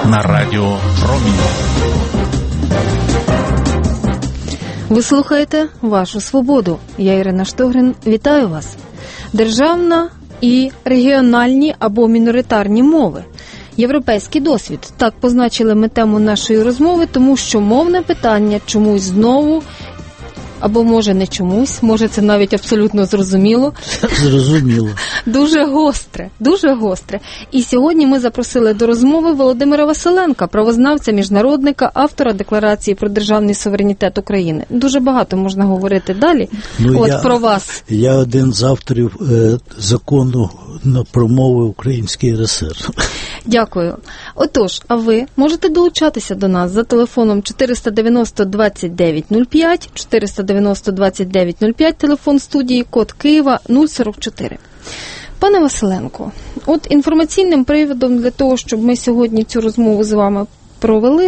на радіо Промінь. Ви слухаєте «Вашу свободу». Я Ірина Штогрин. Вітаю вас. Державна і регіональні або міноритарні мови. Європейський досвід. Так позначили ми тему нашої розмови, тому що мовне питання чомусь знову, або може не чомусь, може це навіть абсолютно зрозуміло. Зрозуміло. Дуже гостре, дуже гостре. І сьогодні ми запросили до розмови Володимира Василенка, правознавця, міжнародника, автора Декларації про державний суверенітет України. Дуже багато можна говорити далі. Про вас. Я один з авторів закону про мови Української РСР. Дякую. Отож, а ви можете долучатися до нас за телефоном 490-2905, 490-2905, телефон студії, код Києва 044. Пане Василенко, от інформаційним приводом для того, щоб ми сьогодні цю розмову з вами провели,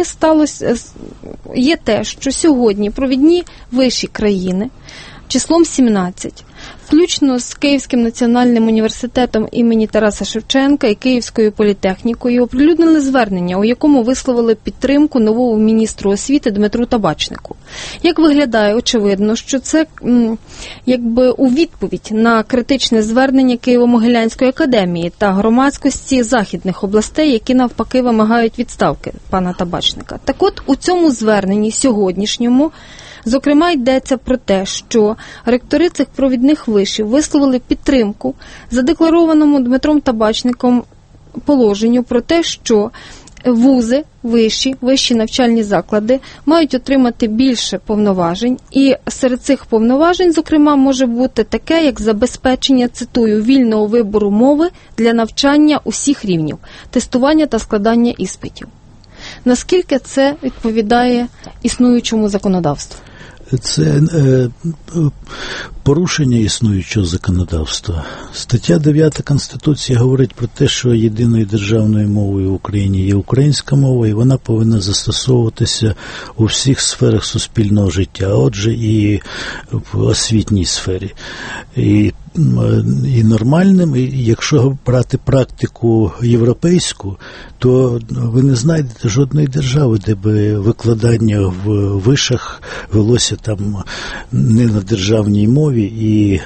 є те, що сьогодні провідні вищі країни числом 17, включно з Київським національним університетом імені Тараса Шевченка і Київською політехнікою, оприлюднили звернення, у якому висловили підтримку новому міністру освіти Дмитру Табачнику. Як виглядає, очевидно, що це якби у відповідь на критичне звернення Києво-Могилянської академії та громадськості західних областей, які навпаки вимагають відставки пана Табачника. Так от, у цьому зверненні сьогоднішньому зокрема, йдеться про те, що ректори цих провідних вишів висловили підтримку задекларованому Дмитром Табачником положенню про те, що вузи, вищі навчальні заклади мають отримати більше повноважень, і серед цих повноважень, зокрема, може бути таке, як забезпечення, цитую, вільного вибору мови для навчання усіх рівнів, тестування та складання іспитів. Наскільки це відповідає існуючому законодавству? Це порушення існуючого законодавства. Стаття 9 Конституції говорить про те, що єдиною державною мовою в Україні є українська мова, і вона повинна застосовуватися у всіх сферах суспільного життя, а отже і в освітній сфері. І нормальним, і якщо брати практику європейську, то ви не знайдете жодної держави, де би викладання в вишах велося там не на державній мові, і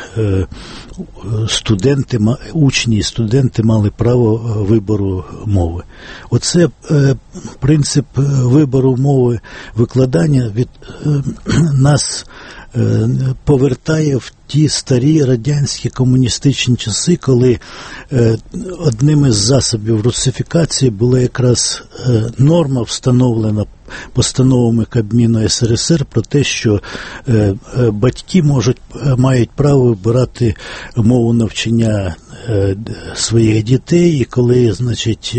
учні і студенти мали право вибору мови. Оце принцип вибору мови викладання від нас повертає в ті старі радянські комуністичні часи, коли одним із засобів русифікації була якраз норма, встановлена постановами Кабміну СРСР про те, що батьки мають право вибирати мову навчання своїх дітей, і коли, значить,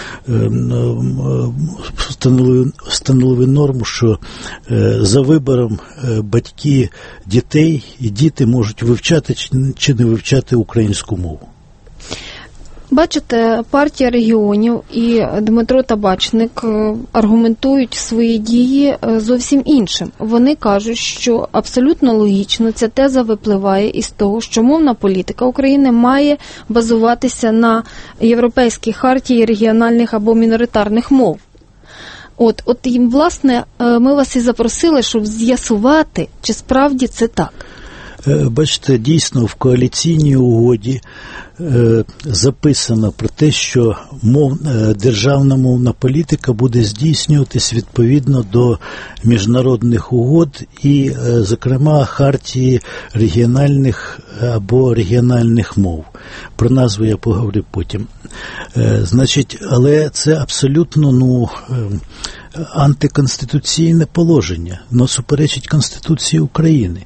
встановили норму, що за вибором батьки дітей і діти можуть вивчати чи не вивчати українську мову. Бачите, партія регіонів і Дмитро Табачник аргументують свої дії зовсім іншим. Вони кажуть, що абсолютно логічно ця теза випливає із того, що мовна політика України має базуватися на Європейській хартії регіональних або міноритарних мов. От їм, власне, ми вас і запросили, щоб з'ясувати, чи справді це так. Бачите, дійсно, в коаліційній угоді записано про те, що державна мовна політика буде здійснюватись відповідно до міжнародних угод і, зокрема, хартії регіональних або регіональних мов. Про назву я поговорю потім. Значить, але це абсолютно, антиконституційне положення, воно суперечить Конституції України.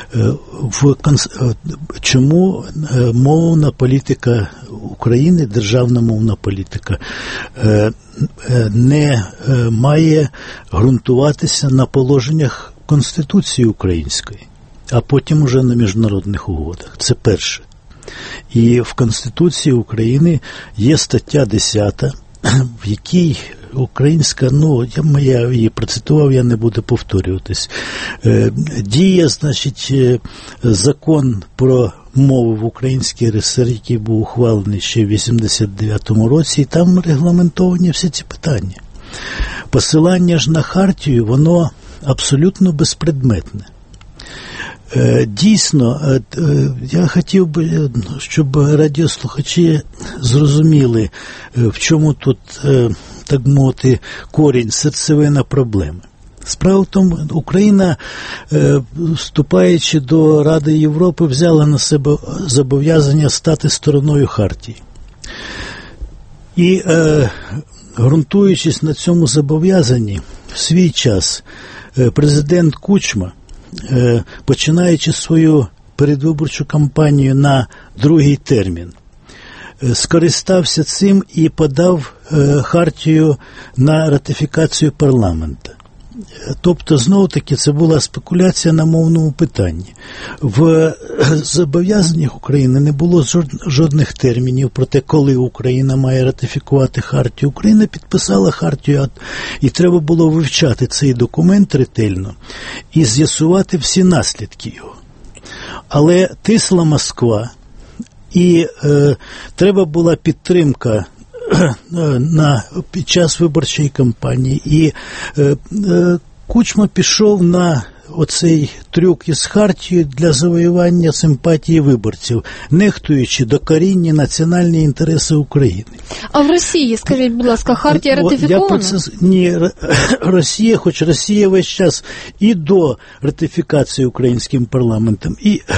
Чому мовна політика України, державна мовна політика, не має ґрунтуватися на положеннях Конституції української, а потім уже на міжнародних угодах? Це перше. І в Конституції України є стаття 10, в якій українська, я її процитував, я не буду повторюватись. Діє, значить, закон про мови в Українській РСР, який був ухвалений ще в 89-му році, і там регламентовані всі ці питання. посилання ж на хартію, воно абсолютно безпредметне. Дійсно, я хотів би, щоб радіослухачі зрозуміли, в чому тут, так мовити, корінь, серцевина проблеми. Справа в тому, Україна, вступаючи до Ради Європи, взяла на себе зобов'язання стати стороною хартії. І, ґрунтуючись на цьому зобов'язанні, в свій час президент Кучма, починаючи свою передвиборчу кампанію на другий термін, скористався цим і подав хартію на ратифікацію парламенту. Тобто, знову-таки, це була спекуляція на мовному питанні. В зобов'язаннях України не було жодних термінів про те, коли Україна має ратифікувати хартію. Україна підписала хартію, і треба було вивчати цей документ ретельно і з'ясувати всі наслідки його. Але тисла Москва, і треба була підтримка під час виборчої кампанії. І Кучма пішов на оцей трюк із хартією для завоювання симпатії виборців, нехтуючи докорінні національні інтереси України. А в Росії, скажіть, будь ласка, хартія ратифікована? Ні, Росія, хоч Росія весь час і до ратифікації українським парламентом,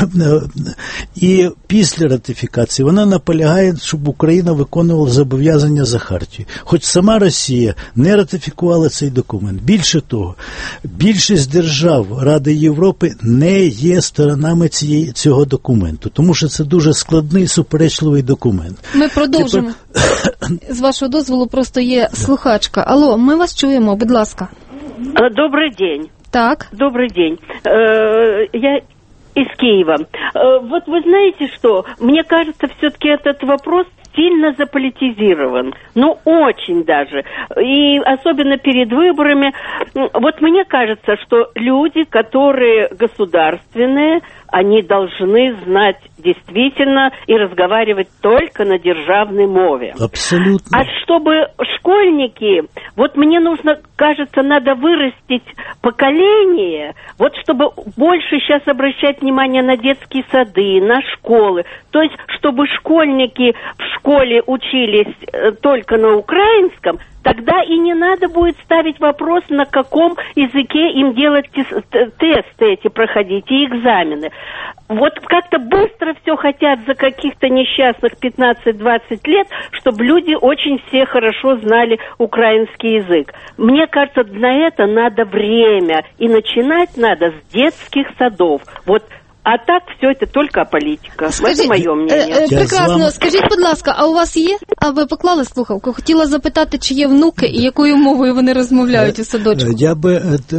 і після ратифікації вона наполягає, щоб Україна виконувала зобов'язання за хартією. Хоч сама Росія не ратифікувала цей документ. Більше того, більшість держав Ради Європи не є сторонами цього документу, тому що це дуже складний, суперечливий документ. Ми продовжимо. З вашого дозволу, просто є слухачка. Алло, ми вас чуємо, будь ласка. Добрый день. Так. Добрый день. Я из Киева. Вот вы знаете что, мне кажется, все-таки этот вопрос сильно заполитизирован. Ну, очень даже. И особенно перед выборами. Вот мне кажется, что люди, которые государственные, они должны знать действительно и разговаривать только на державной мове. Абсолютно. А чтобы школьники, вот мне нужно, кажется, надо вырастить поколение, вот чтобы больше сейчас обращать внимание на детские сады, на школы. То есть, чтобы школьники в школе учились только на украинском, тогда и не надо будет ставить вопрос, на каком языке им делать тесты эти проходить и экзамены. Вот как-то быстро все хотят за каких-то несчастных 15-20 лет, чтобы люди очень все хорошо знали украинский язык. Мне кажется, на это надо время. И начинать надо с детских садов. Вот. А так все это только політика. Це моє мнение. Прекрасно. Скажіть, будь ласка, а у вас є? А ви поклали слухавку? Хотіла запитати, чи є внуки і якою мовою вони розмовляють у садочку? Я би,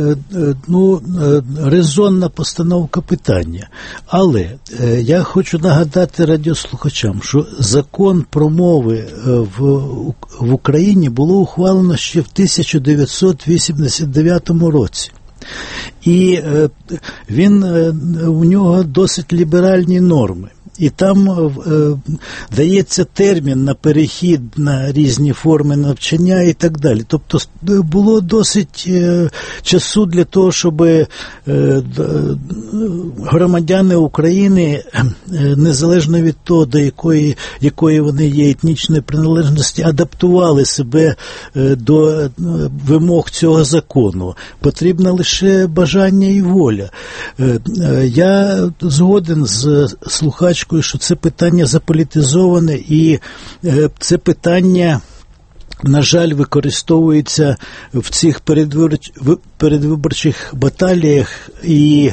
резонна постановка питання. Але я хочу нагадати радіослухачам, що закон про мови в Україні було ухвалено ще в 1989 році. І у нього досить ліберальні норми. І там дається термін на перехід на різні форми навчання і так далі. Тобто було досить часу для того, щоб громадяни України, незалежно від того, до якої вони є етнічної приналежності, адаптували себе до вимог цього закону. Потрібно лише бажання і воля. Я згоден з слухачкою, що це питання заполітизоване, і це питання, на жаль, використовується в цих передвиборчих баталіях і,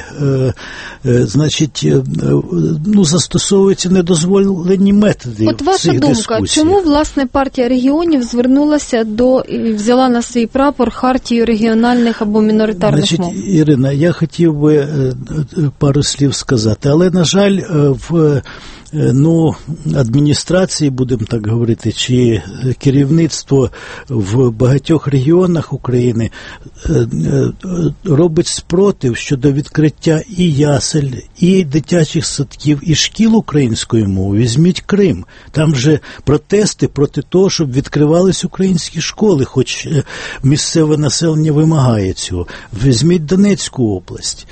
застосовуються недозволені методи. От ваша цих думка, дискусіях. чому, власне, партія регіонів звернулася і взяла на свій прапор хартію регіональних або міноритарних мов? Ірина, я хотів би пару слів сказати, але, на жаль, в адміністрації, будемо так говорити, чи керівництво в багатьох регіонах України робить спротив щодо відкриття і ясель, і дитячих садків, і шкіл української мови. Візьміть Крим. Там же протести проти того, щоб відкривались українські школи, хоч місцеве населення вимагає цього. Візьміть Донецьку область.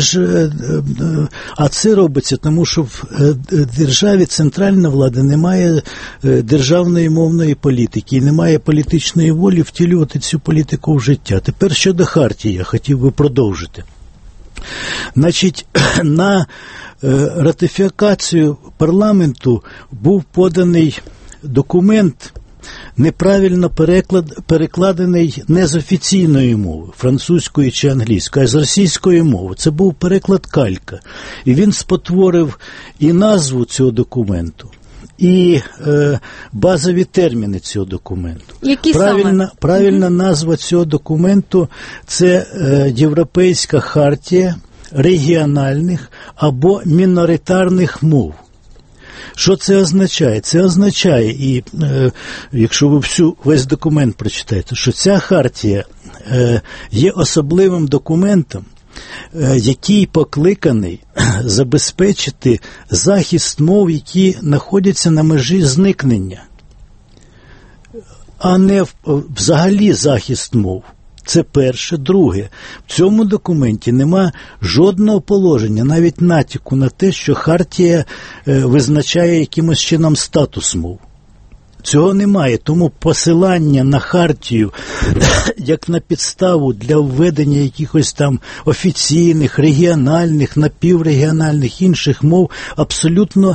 А це робиться, тому що в державі центральна влада не має державної мовної політики і не має політичної волі втілювати цю політику в життя. Тепер щодо хартії я хотів би продовжити. Значить, на ратифікацію парламенту був поданий документ, неправильно перекладений не з офіційної мови, французької чи англійської, а з російської мови. Це був переклад калька. І він спотворив і назву цього документу, і базові терміни цього документу. Які правильна назва цього документу – це Європейська хартія регіональних або міноритарних мов. Що це означає? Це означає, і якщо ви весь документ прочитаєте, що ця хартія є особливим документом, який покликаний забезпечити захист мов, які знаходяться на межі зникнення, а не взагалі захист мов. Це перше. Друге, в цьому документі нема жодного положення, навіть натяку на те, що хартія визначає якимось чином статус мов. Цього немає, тому посилання на хартію як на підставу для введення якихось там офіційних, регіональних, напіврегіональних інших мов абсолютно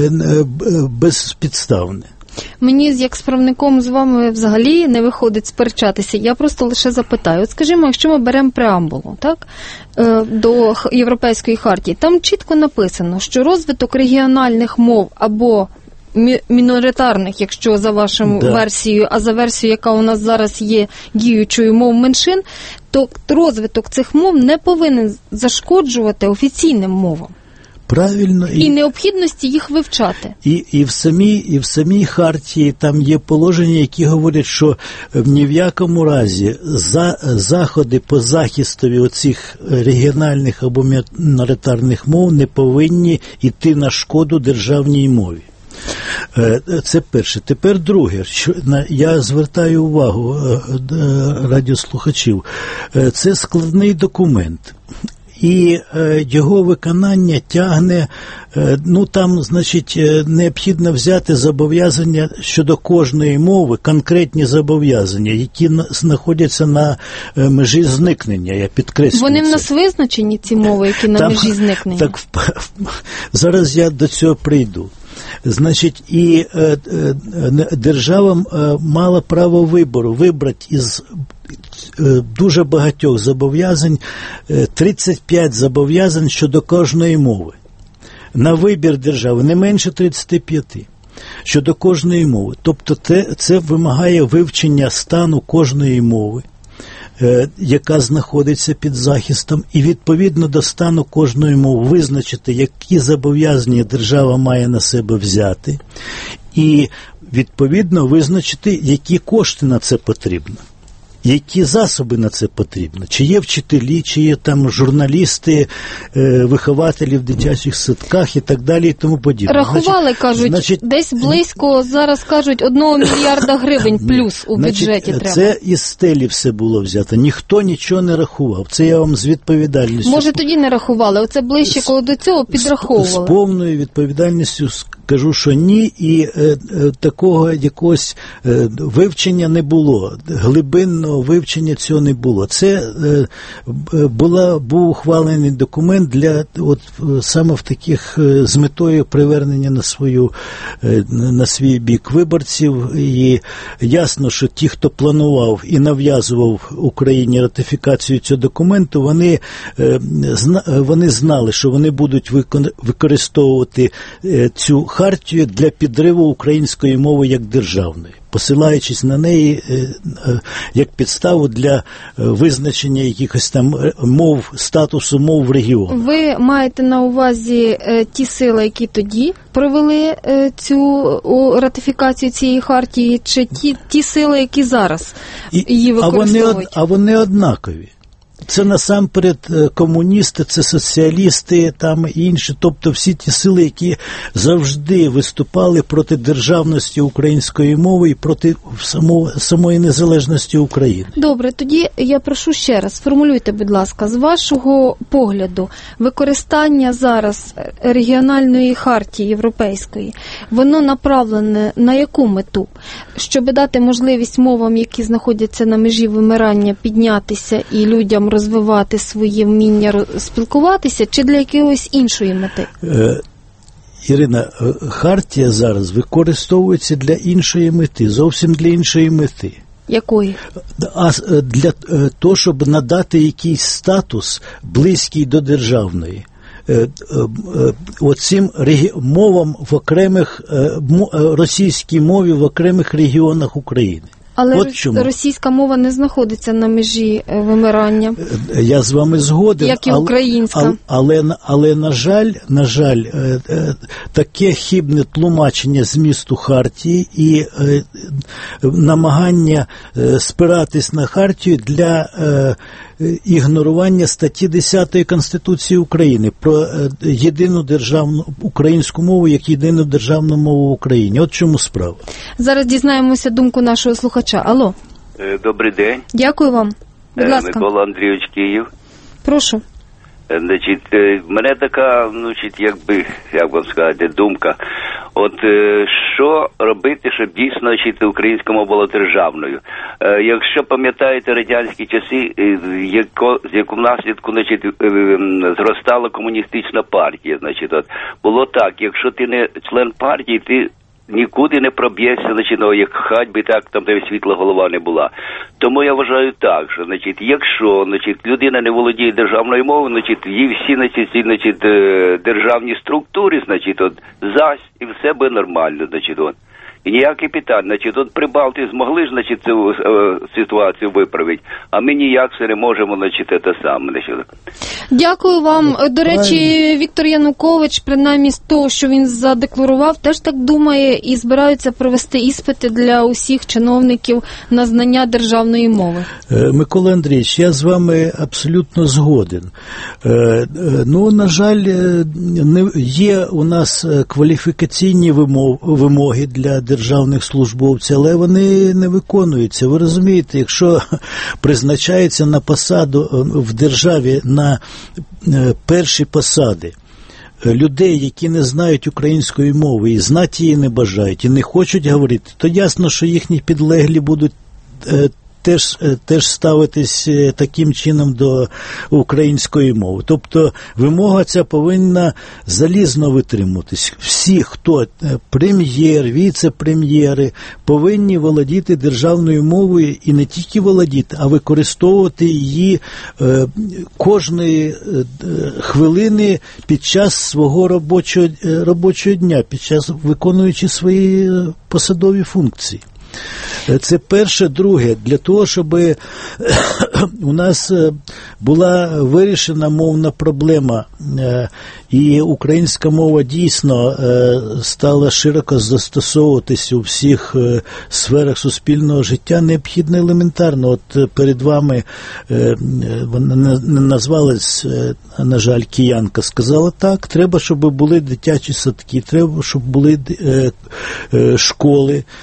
безпідставне. Мені, як справником з вами, взагалі не виходить сперечатися. Я просто лише запитаю. От скажімо, якщо ми беремо преамбулу, так, до Європейської хартії, там чітко написано, що розвиток регіональних мов або міноритарних, якщо за вашою версією, а за версією, яка у нас зараз є діючою мов меншин, то розвиток цих мов не повинен зашкоджувати офіційним мовам. Правильно. І необхідності їх вивчати. І в самій хартії там є положення, які говорять, що ні в якому разі заходи по захистові оцих регіональних або міноритарних мов не повинні йти на шкоду державній мові. Це перше. Тепер друге, що я звертаю увагу радіослухачів. Це складний документ. І його виконання тягне, там, значить, необхідно взяти зобов'язання щодо кожної мови, конкретні зобов'язання, які знаходяться на межі зникнення, я підкреслюю. Вони в нас визначені, ці мови, які на межі зникнення? Так, зараз я до цього прийду. Значить, і держава мала право вибору, вибрати із дуже багатьох зобов'язань 35 зобов'язань щодо кожної мови. На вибір держави не менше 35 щодо кожної мови. Тобто це вимагає вивчення стану кожної мови, яка знаходиться під захистом, і відповідно до стану кожної мови визначити, які зобов'язання держава має на себе взяти, і відповідно визначити, які кошти на це потрібно. Які засоби на це потрібно? Чи є вчителі, чи є там журналісти, вихователі в дитячих садках і так далі і тому подібне. Рахували, кажуть, десь близько, зараз кажуть, 1 мільярда гривень плюс у бюджеті треба. Це із стелі все було взято. Ніхто нічого не рахував. Це я вам з відповідальністю. Може, тоді не рахували, оце ближче, коли до цього підраховували. З повною відповідальністю кажу, що ні, і такого якогось вивчення не було, глибинного вивчення цього не було. Це був ухвалений документ для саме в таких з метою привернення на свій бік виборців. І ясно, що ті, хто планував і нав'язував Україні ратифікацію цього документу, вони знали, що вони будуть використовувати цю хартію для підриву української мови як державної, посилаючись на неї як підставу для визначення якихось там мов, статусу мов в регіоні. Ви маєте на увазі ті сили, які тоді провели цю ратифікацію цієї хартії, чи ті сили, які зараз її використовують? А вони однакові. Це насамперед комуністи, це соціалісти, там і інші, тобто всі ті сили, які завжди виступали проти державності української мови і проти самої незалежності України. Добре, тоді я прошу ще раз, сформулюйте, будь ласка, з вашого погляду, використання зараз регіональної хартії європейської, воно направлене на яку мету? Щоб дати можливість мовам, які знаходяться на межі вимирання, піднятися і людям розвивати свої вміння спілкуватися, чи для якоїсь іншої мети? Ірина, хартія зараз використовується для іншої мети, зовсім для іншої мети. Якої? А для того, щоб надати якийсь статус близький до державної. Оцим мовам в окремих, російській мові в окремих регіонах України. Але російська мова не знаходиться на межі вимирання. Я з вами згоден. Як і українська. Але на жаль, таке хибне тлумачення змісту хартії і намагання спиратись на хартію для ігнорування статті 10 Конституції України про єдину державну українську мову як єдину державну мову в Україні. От чому справа. Зараз дізнаємося думку нашого слухача. Алло. Добрий день. Дякую вам. Будь ласка. Микола Андрійович, Київ. Прошу. Значить, мене така, як вам сказати, думка. От що робити, щоб дійсно українська мова була державною? Якщо пам'ятаєте радянські часи, з якого наслідку зростала комуністична партія, було так, якщо ти не член партії, ти нікуди не проб'єшся, як хать би так, там де світла голова не була. Тому я вважаю так, що, якщо, людина не володіє державною мовою, їй всі, державні структури, зась, і все буде нормально, І ніяке питання, от Прибалти змогли ж, цю ситуацію виправити, а ми ніяк все не можемо, те саме. Дякую вам. До речі, Віктор Янукович, принаймні з того, що він задекларував, теж так думає і збираються провести іспити для усіх чиновників на знання державної мови. Микола Андрійович, я з вами абсолютно згоден. На жаль, є у нас кваліфікаційні вимоги для державних службовців, але вони не виконуються. Ви розумієте, якщо призначається на посаду в державі на перші посади людей, які не знають української мови і знати її не бажають, і не хочуть говорити, то ясно, що їхні підлеглі будуть теж ставитись таким чином до української мови. Тобто вимога ця повинна залізно витримуватись. Всі, хто прем'єр, віце-прем'єри, повинні володіти державною мовою і не тільки володіти, а використовувати її кожної хвилини під час свого робочого дня, під час виконуючи свої посадові функції. Це перше. Друге, для того, щоб у нас була вирішена мовна проблема і українська мова дійсно стала широко застосовуватися у всіх сферах суспільного життя, необхідно елементарно. От перед вами вона не назвалась, на жаль, киянка, сказала так, треба, щоб були дитячі садки, треба, щоб були школи,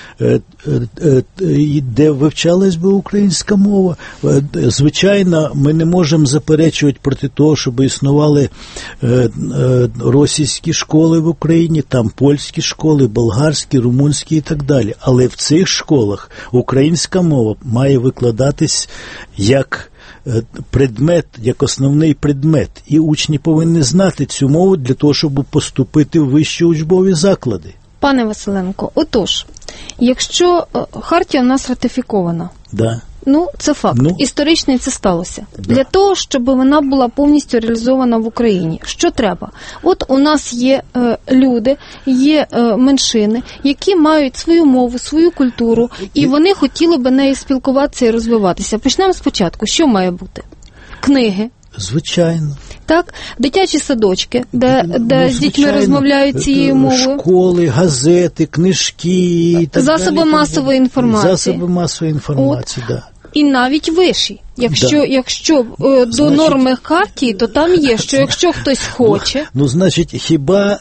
де вивчалась би українська мова. Звичайно, ми не можемо заперечувати проти того, щоб існували російські школи в Україні, там польські школи, болгарські, румунські і так далі. Але в цих школах українська мова має викладатись як предмет, як основний предмет. І учні повинні знати цю мову для того, щоб поступити в вищі учбові заклади. Пане Василенко, отож, якщо хартія у нас ратифікована, да. Ну, це факт. Історично це сталося. Да. Для того, щоб вона була повністю реалізована в Україні. Що треба? От у нас є люди, є меншини, які мають свою мову, свою культуру, і вони хотіли би нею спілкуватися і розвиватися. Почнемо спочатку. Що має бути? Книги. Звичайно. Так, дитячі садочки, де з дітьми розмовляють цією мовою. Школи, газети, книжки і так засоби далі. Масової інформації. Засоби масової інформації, так. Да. І навіть виші. Якщо до норми хартії, то там є, що якщо хтось хоче... Ну, значить, хіба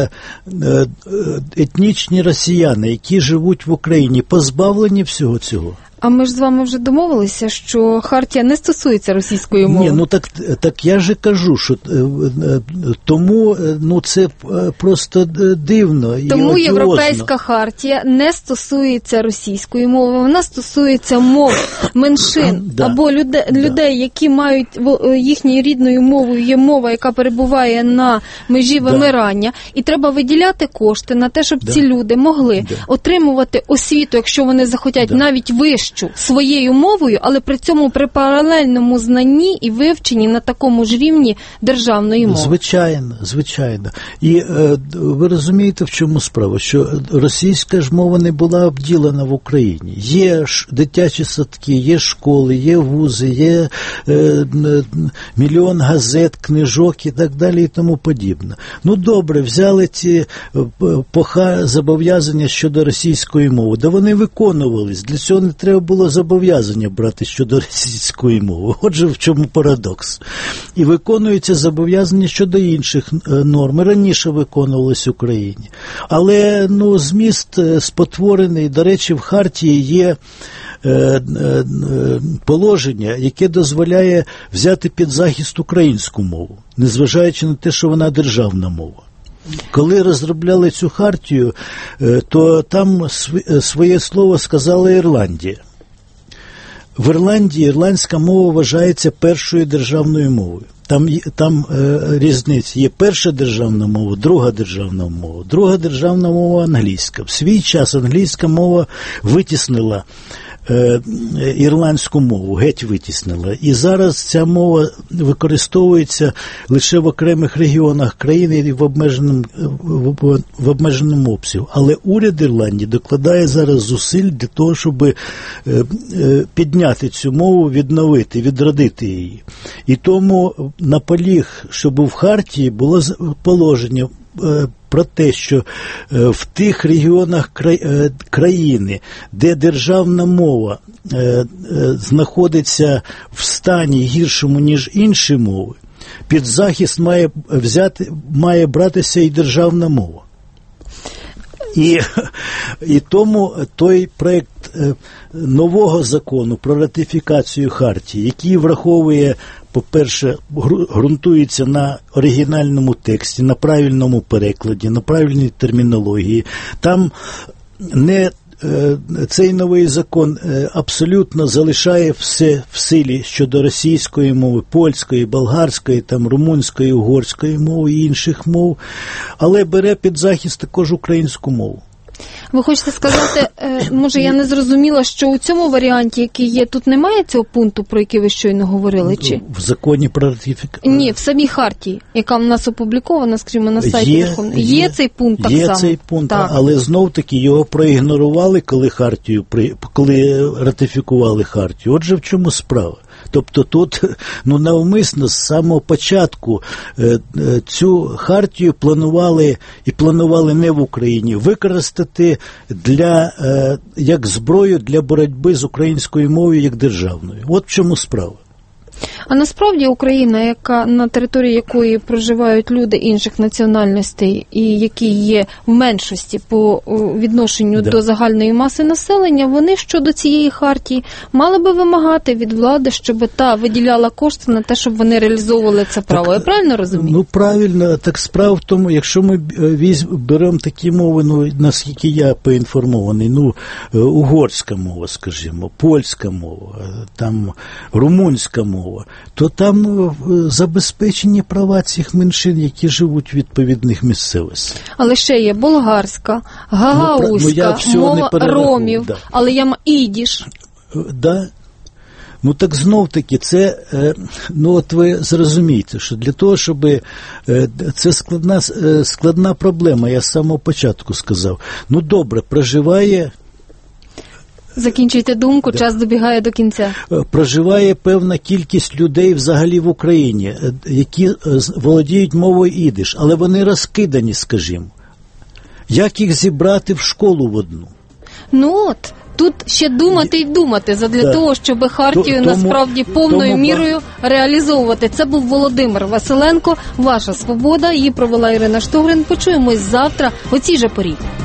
етнічні росіяни, які живуть в Україні, позбавлені всього цього? А ми ж з вами вже домовилися, що хартія не стосується російської мови. Ні, ну так я же кажу, що тому це просто дивно і тому одіозно. Європейська хартія не стосується російської мови, вона стосується мов меншин або людей, які мають їхньою рідною мовою є мова, яка перебуває на межі вимирання, і треба виділяти кошти на те, щоб ці люди могли отримувати освіту, якщо вони захотять, навіть вищу своєю мовою, але при цьому при паралельному знанні і вивченні на такому ж рівні державної мови. Звичайно. І ви розумієте, в чому справа? Що російська ж мова не була обділена в Україні. Є дитячі садки, є школи, є вузи, є мільйон газет, книжок і так далі і тому подібне. Ну, добре, взяли ці зобов'язання щодо російської мови. Да вони виконувались. Для цього не треба було зобов'язання брати щодо російської мови. Отже, в чому парадокс. І виконуються зобов'язання щодо інших норм. Раніше виконувалось в Україні. Але, зміст спотворений. До речі, в хартії є положення, яке дозволяє взяти під захист українську мову, незважаючи на те, що вона державна мова. Коли розробляли цю хартію, то там своє слово сказала Ірландія. В Ірландії ірландська мова вважається першою державною мовою. Там різниця. Є перша державна мова, друга державна мова. Друга державна мова англійська. В свій час англійська мова витіснила ірландську мову, геть витіснила. І зараз ця мова використовується лише в окремих регіонах країни і в обмеженому обсязі. Але уряд Ірландії докладає зараз зусиль для того, щоб підняти цю мову, відновити, відродити її. І тому наполіг, щоб в хартії було положення про те, що в тих регіонах країни, де державна мова знаходиться в стані гіршому, ніж інші мови, під захист має братися і державна мова. І тому той проект нового закону про ратифікацію хартії, який враховує, по-перше, ґрунтується на оригінальному тексті, на правильному перекладі, на правильній термінології, там цей новий закон абсолютно залишає все в силі щодо російської мови, польської, болгарської, румунської, угорської мови і інших мов, але бере під захист також українську мову. Ви хочете сказати, може я не зрозуміла, що у цьому варіанті, який є, тут немає цього пункту, про який ви щойно говорили? Чи? В законі про ратифікацію? Ні, в самій хартії, яка в нас опублікована, скажімо, на сайті Верховної. Є цей пункт так само? Є цей пункт, але знов-таки його проігнорували, коли ратифікували хартію. Отже, в чому справа? Тобто тут навмисно з самого початку цю хартію планували не в Україні, використати як зброю для боротьби з українською мовою як державною. От в чому справа. А насправді Україна, на території якої проживають люди інших національностей і які є в меншості по відношенню до загальної маси населення, вони щодо цієї хартії мали би вимагати від влади, щоб та виділяла кошти на те, щоб вони реалізовували це право. Я правильно розумію? Правильно. Так справа в тому, якщо ми беремо такі мови, наскільки я поінформований, угорська мова, скажімо, польська мова, румунська мова, то там забезпечені права цих меншин, які живуть в відповідних місцевостях. Але ще є болгарська, гагаузька, мова ромів, але є ідіш. Ну так знов-таки, це, от ви зрозумієте, що для того, щоб, це складна проблема, я з самого початку сказав. Ну добре, проживає... Закінчуйте думку, час добігає до кінця. Проживає певна кількість людей взагалі в Україні, які володіють мовою ідиш, але вони розкидані, скажімо. Як їх зібрати в школу в одну? Ну от, тут ще думати й думати, задля того, щоб хартію насправді повною мірою реалізовувати. Це був Володимир Василенко, «Ваша свобода». Її провела Ірина Штогрин. Почуємось завтра о цій же порі.